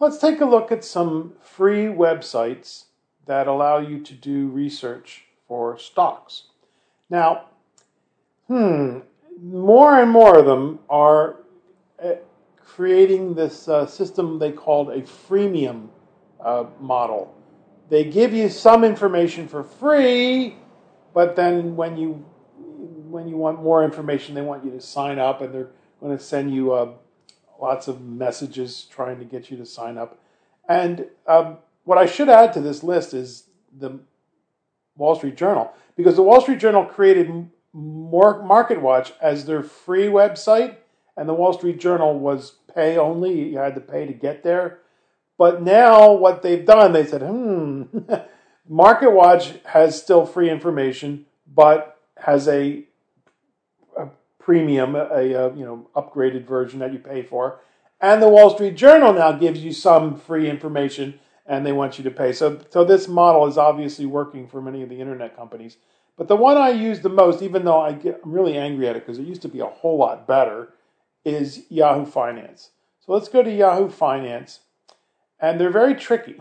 Let's take a look at some free websites that allow you to do research for stocks. Now, more and more of them are creating this system they called a freemium model. They give you some information for free, but then when you want more information, they want you to sign up, and they're going to send you lots of messages trying to get you to sign up. And what I should add to this list is the Wall Street Journal, because the Wall Street Journal created MarketWatch as their free website, and the Wall Street Journal was pay only. You had to pay to get there. But now what they've done, they said, MarketWatch has still free information, but has a premium, upgraded version that you pay for. And the Wall Street Journal now gives you some free information, and they want you to pay. So this model is obviously working for many of the internet companies. But the one I use the most, even though I'm really angry at it because it used to be a whole lot better, is Yahoo Finance. So let's go to Yahoo Finance. And they're very tricky.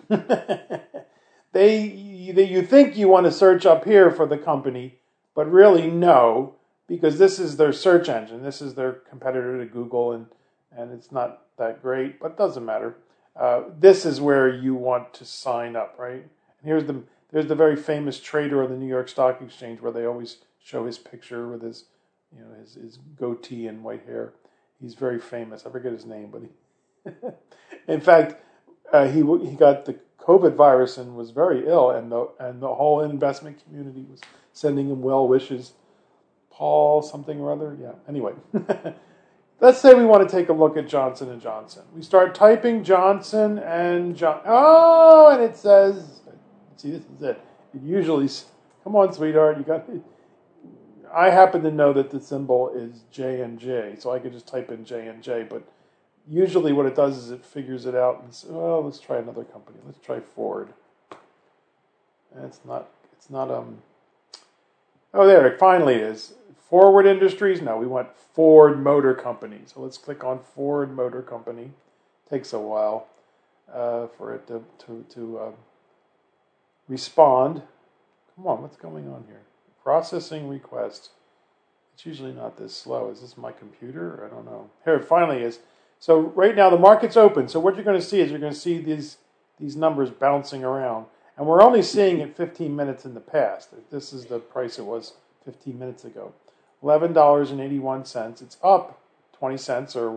You think you want to search up here for the company, but really no, because this is their search engine. This is their competitor to Google, and it's not that great, but it doesn't matter. This is where you want to sign up, right? And there's the very famous trader on the New York Stock Exchange, where they always show his picture with his goatee and white hair. He's very famous. I forget his name, but in fact. He got the COVID virus and was very ill, and the whole investment community was sending him well wishes. Paul something or other, yeah. Anyway, let's say we want to take a look at Johnson & Johnson. We start typing Johnson and Johnson. Oh, and it says, see, this is it. It usually, come on, sweetheart, you got. I happen to know that the symbol is J&J, so I could just type in J&J, but. Usually what it does is it figures it out and says, oh, let's try another company. Let's try Ford. And it's not, oh, there, it finally is. Forward Industries? No, we want Ford Motor Company. So let's click on Ford Motor Company. Takes a while for it to respond. Come on, what's going on here? Processing request. It's usually not this slow. Is this my computer? I don't know. Here, it finally is. So right now the market's open. So what you're going to see is you're going to see these numbers bouncing around. And we're only seeing it 15 minutes in the past. This is the price it was 15 minutes ago. $11.81. It's up 20 cents or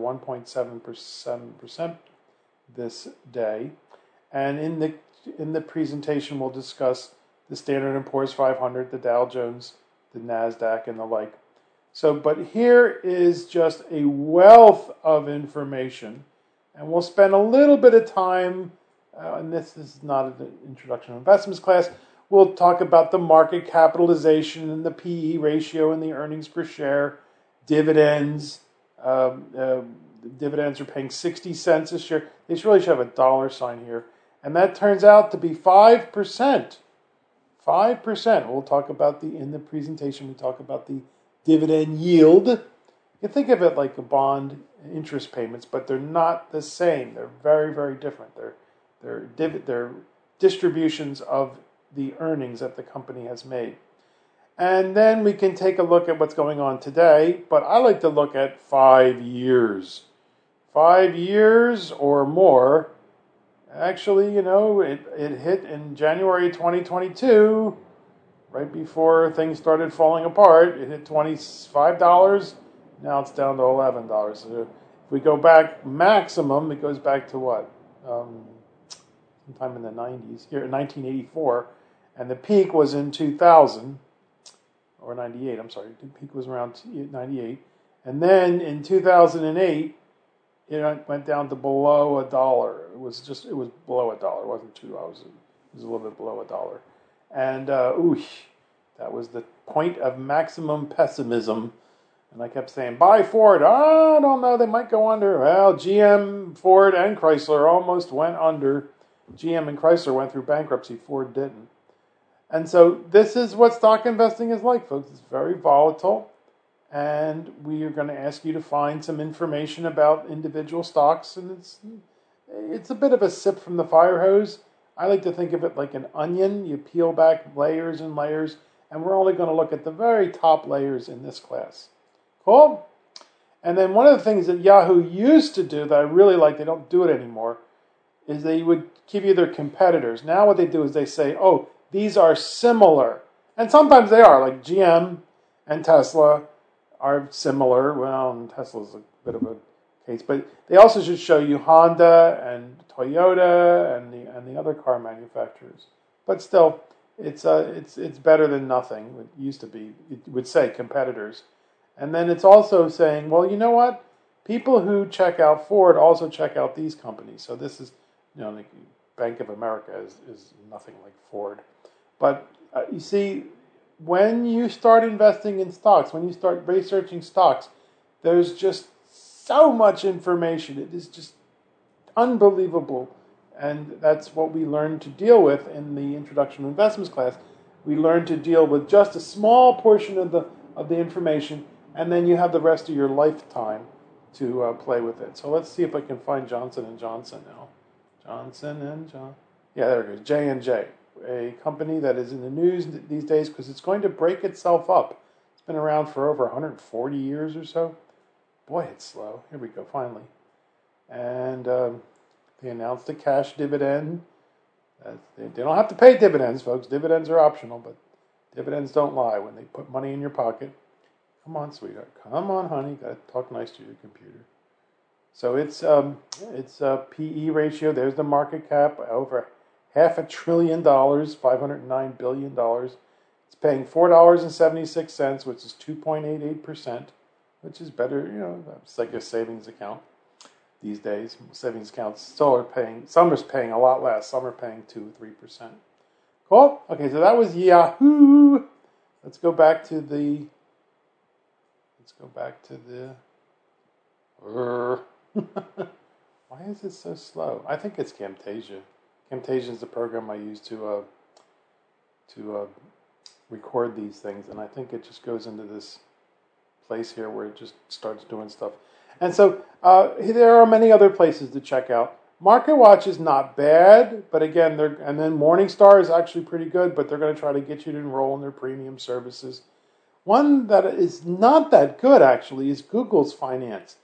1.7% this day. And in the presentation we'll discuss the Standard & Poor's 500, the Dow Jones, the NASDAQ, and the like. So, but here is just a wealth of information, and we'll spend a little bit of time, and this is not an introduction to investments class, we'll talk about the market capitalization and the PE ratio and the earnings per share, dividends. Dividends are paying 60 cents a share. They really should have a dollar sign here, and that turns out to be 5%. 5%. We'll talk about in the presentation, we talk about the dividend yield. You can think of it like a bond interest payments, but they're not the same. They're very, very different. They're distributions of the earnings that the company has made. And then we can take a look at what's going on today, but I like to look at 5 years. 5 years or more. Actually, it hit in January 2022. Right before things started falling apart, it hit $25. Now it's down to $11. So if we go back maximum, it goes back to what? Sometime in the 90s, here in 1984. And the peak was in 2000, or 98, I'm sorry. The peak was around 98. And then in 2008, it went down to below $1. It was below $1. It wasn't $2. It was a little bit below $1. And, that was the point of maximum pessimism. And I kept saying, buy Ford. I don't know, they might go under. Well, GM, Ford, and Chrysler almost went under. GM and Chrysler went through bankruptcy. Ford didn't. And so this is what stock investing is like, folks. It's very volatile. And we are going to ask you to find some information about individual stocks. And it's a bit of a sip from the fire hose. I like to think of it like an onion. You peel back layers and layers, and we're only going to look at the very top layers in this class. Cool? And then one of the things that Yahoo used to do that I really like, they don't do it anymore, is they would give you their competitors. Now what they do is they say, oh, these are similar. And sometimes they are, like GM and Tesla are similar. Well, Tesla's a bit of a case, but they also should show you Honda and Toyota and the other car manufacturers. But still, it's better than nothing. It used to be. It would say competitors. And then it's also saying, well, you know what? People who check out Ford also check out these companies. So this is, like Bank of America is nothing like Ford. But you see, when you start investing in stocks, when you start researching stocks, there's just so much information. It is just unbelievable. And that's what we learned to deal with in the Introduction to Investments class. We learned to deal with just a small portion of the information, and then you have the rest of your lifetime to play with it. So let's see if I can find Johnson & Johnson now. Johnson & Johnson. Yeah, there it goes. J&J, a company that is in the news these days because it's going to break itself up. It's been around for over 140 years or so. Boy, it's slow. Here we go, finally. And they announced a cash dividend. They don't have to pay dividends, folks. Dividends are optional, but dividends don't lie when they put money in your pocket. Come on, sweetheart. Come on, honey. Got to talk nice to your computer. So it's a PE ratio. There's the market cap, over $500 billion, $509 billion. It's paying $4.76, which is 2.88%, which is better. It's like a savings account these days. Savings accounts still are paying. Some are paying a lot less. Some are paying 2-3%. Cool. Okay, so that was Yahoo. Let's go back to the. Why is it so slow? I think it's Camtasia. Camtasia is the program I use to record these things, and I think it just goes into this place here where it just starts doing stuff. And so there are many other places to check out. MarketWatch is not bad, but again, and then Morningstar is actually pretty good, but they're going to try to get you to enroll in their premium services. One that is not that good, actually, is Google's Finance.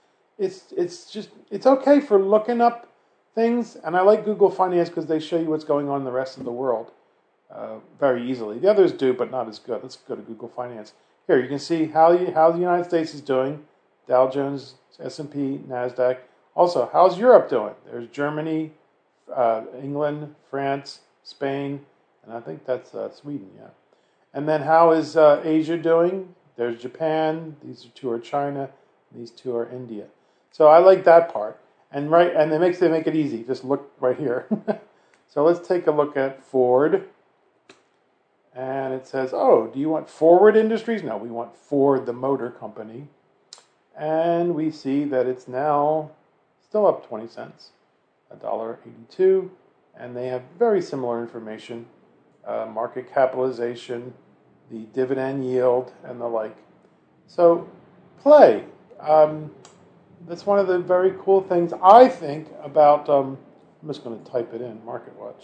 It's okay for looking up things, and I like Google Finance because they show you what's going on in the rest of the world very easily. The others do, but not as good. Let's go to Google Finance. Here, you can see how the United States is doing. Dow Jones, S&P, NASDAQ. Also, how's Europe doing? There's Germany, England, France, Spain, and I think that's Sweden, yeah. And then how is Asia doing? There's Japan. These two are China. These two are India. So I like that part. And they make it easy. Just look right here. So let's take a look at Ford. And it says, oh, do you want Forward Industries? No, we want Ford, the motor company. And we see that it's now still up 20 cents, $1.82. And they have very similar information. Market capitalization, the dividend yield, and the like. So, play. That's one of the very cool things I think about. I'm just going to type it in. MarketWatch.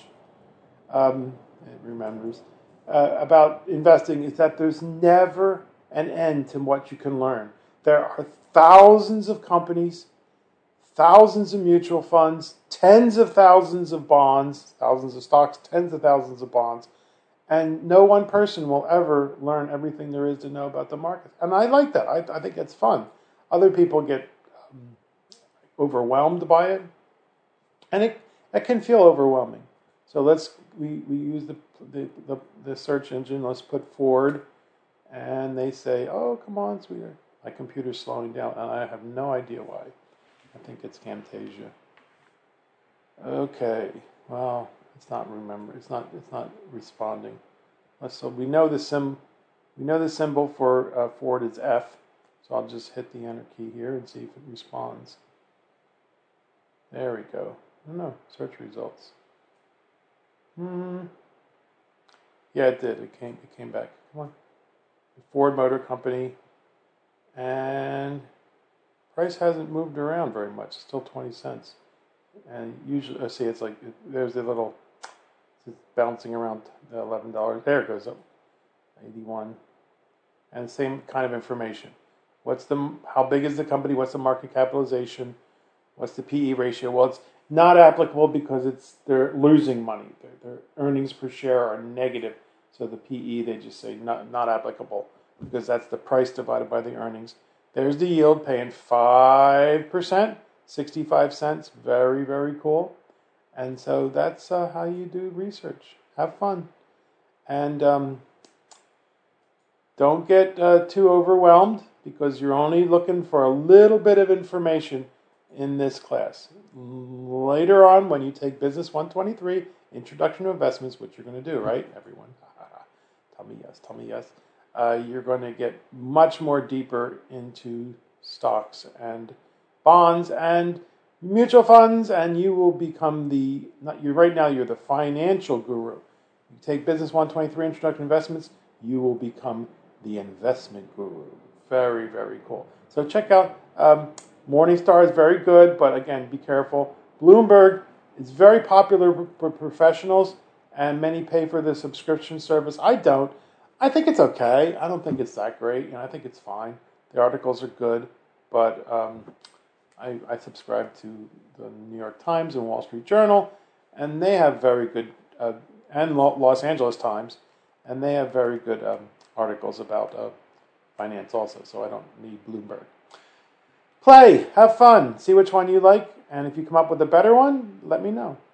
It remembers about investing is that there's never an end to what you can learn. There are thousands of companies, thousands of mutual funds, tens of thousands of bonds, thousands of stocks, tens of thousands of bonds. And no one person will ever learn everything there is to know about the market. And I like that. I think it's fun. Other people get overwhelmed by it. And it can feel overwhelming. So we use the search engine. Let's put Ford. And they say, oh, come on, sweetheart. My computer's slowing down. And I have no idea why. I think it's Camtasia. Okay. Well, it's not responding. So we know the symbol for Ford is F. So I'll just hit the enter key here and see if it responds. There we go. No, search results. Yeah, it did. It came back. Come on. The Ford Motor Company. And price hasn't moved around very much. Still 20 cents. And usually, see, it's like there's a little it's bouncing around $11. There it goes up, 81, and same kind of information. How big is the company? What's the market capitalization? What's the PE ratio? Well, it's not applicable because they're losing money. Their earnings per share are negative. So the PE, they just say not applicable because that's the price divided by the earnings. There's the yield, paying 5%, 65 cents. Very, very cool. And so that's how you do research. Have fun. And don't get too overwhelmed because you're only looking for a little bit of information in this class. Later on, when you take Business 123, Introduction to Investments, which you're going to do, right, everyone? Tell me yes, tell me yes. You're going to get much more deeper into stocks and bonds and mutual funds, and you will become right now you're the financial guru. You take Business 123, Introduction to Investments, you will become the investment guru. Very, very cool. So check out Morningstar is very good, but again, be careful. Bloomberg is very popular for professionals, and many pay for the subscription service. I don't. I think it's okay. I don't think it's that great. I think it's fine. The articles are good, but I subscribe to the New York Times and Wall Street Journal, and they have very good, and Los Angeles Times, and they have very good articles about finance also, so I don't need Bloomberg. Play, have fun, see which one you like, and if you come up with a better one, let me know.